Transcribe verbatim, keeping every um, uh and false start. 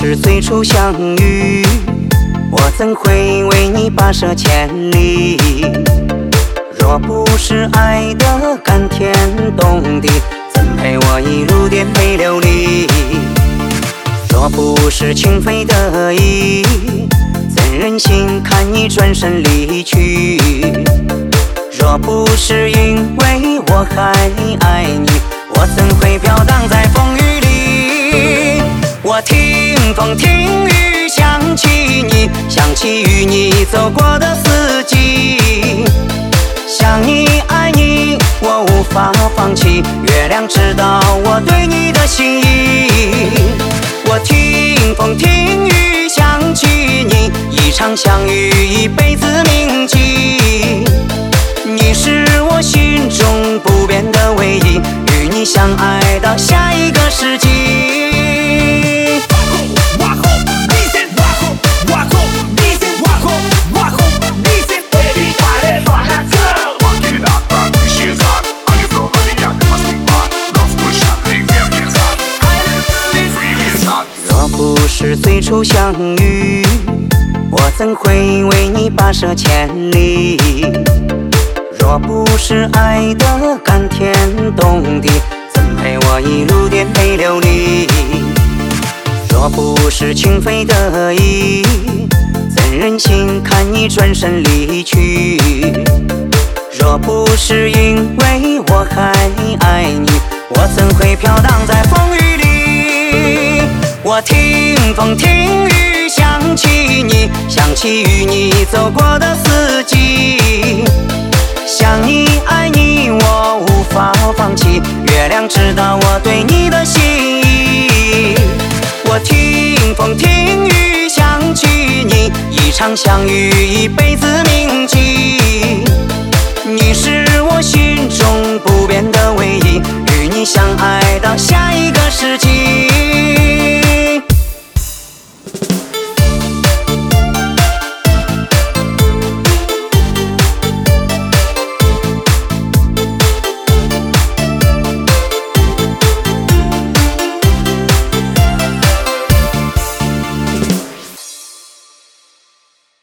是最初相遇，我怎会为你跋涉千里？若不是爱的甘甜动地，怎配我一路颠沛流离？若不是情非得已，怎忍心看你转身离去？若不是因为我还爱你，我怎会飘荡在风雨里？我听风听雨想起你，想起与你走过的四季。想你爱你，我无法放弃，月亮知道我对你的心意。我听风听雨想起你，一场相遇一辈子铭记。你是我心中不变的唯一，与你相爱到下一个世纪。若不是最初相遇，我怎会为你跋涉千里？若不是爱的甘甜动地，怎配我一路颠沛流离？若不是情非得已，怎忍心看你转身离去？若不是因为我还爱你，我怎会飘荡在风雨里？我听风听雨想起你，想起与你走过的四季。想你爱你，我无法放弃，月亮知道我对你的心意。我听风听雨想起你，一场相遇一辈子铭记。你是我心中不变的唯一，与你相爱到下一个世纪。